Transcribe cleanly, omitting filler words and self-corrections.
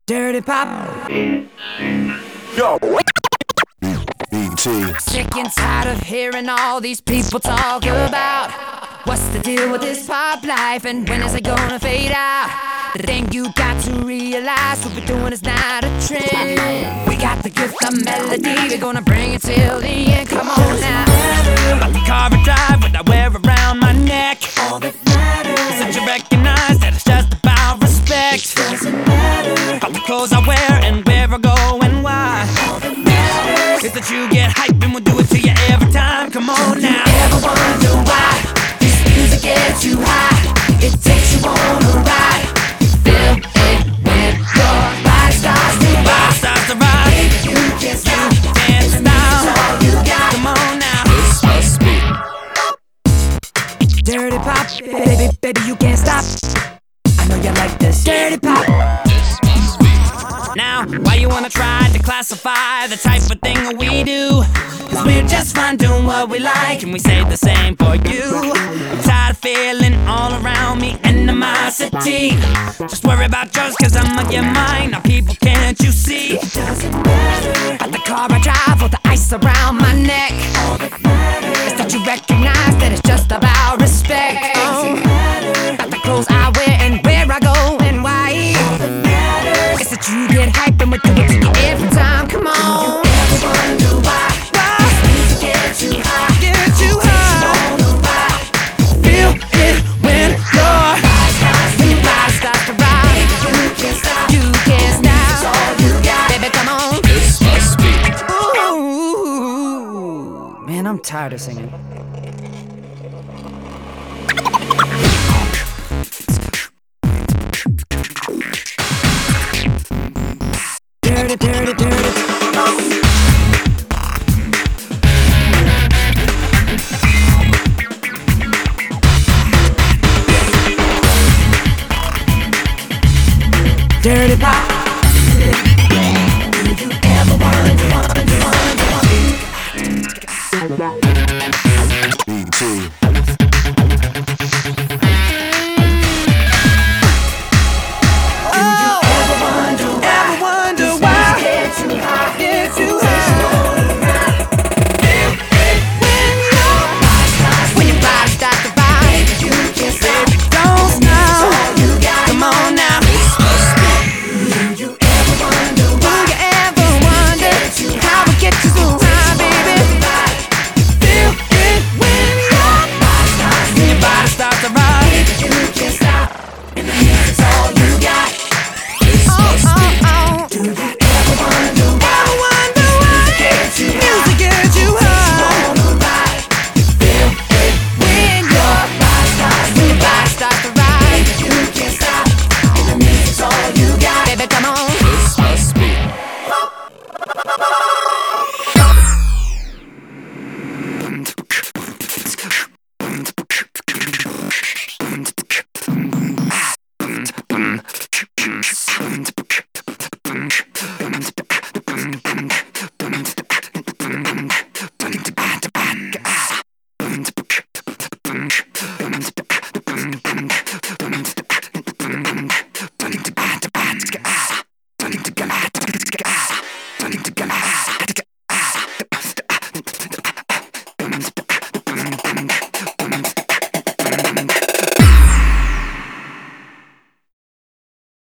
Dirty Pop. Yo. BT. Sick and tired of hearing all these people talk about what's the deal with this pop life and when is it gonna fade out. The thing you got to realize, what we're doing is not a trend. We got the gift of melody, we're gonna bring it till the end. Come on now. About the car I drive, what I wear around my neck. All that matters is that you recognize that it's just about respect. Doesn't matter about the clothes I wear and where I go and why. All that matters is that you get hype and we'll do it to you every time. Come on now. You ever wonder why this music gets you high? It takes you on a ride. Feel it when your body starts to rock. Starts to rock. Baby, you can't stop. Dance now. All you got. Come on now. This must be Dirty Pop. Baby, you can't stop. I know you like this. Dirty Pop. Now, why you wanna try to classify the type of thing that we do? Cause we're just fine doing what we like, and we say the same for you. I'm tired of feeling all around me animosity. Just worry about yours cause I'ma get mine. Now people, can't you see? It doesn't matter about the car I drive or the ice around my neck. All that matters is that you recognize that it's just about respect. It doesn't matter about the clothes I wear and where I go and why. All that matters is that you get hype and we do it to you every time. Come on. You ever wonder why this music gets you high? Get you high. Feel it when your body starts to rock. You can't stop. You can't stop. It's all you got. Baby, come on. This must be Ooh. Man, I'm tired of singing. Dirty, dirty, dirty. Dirty Pop. Did you ever wonder? BT.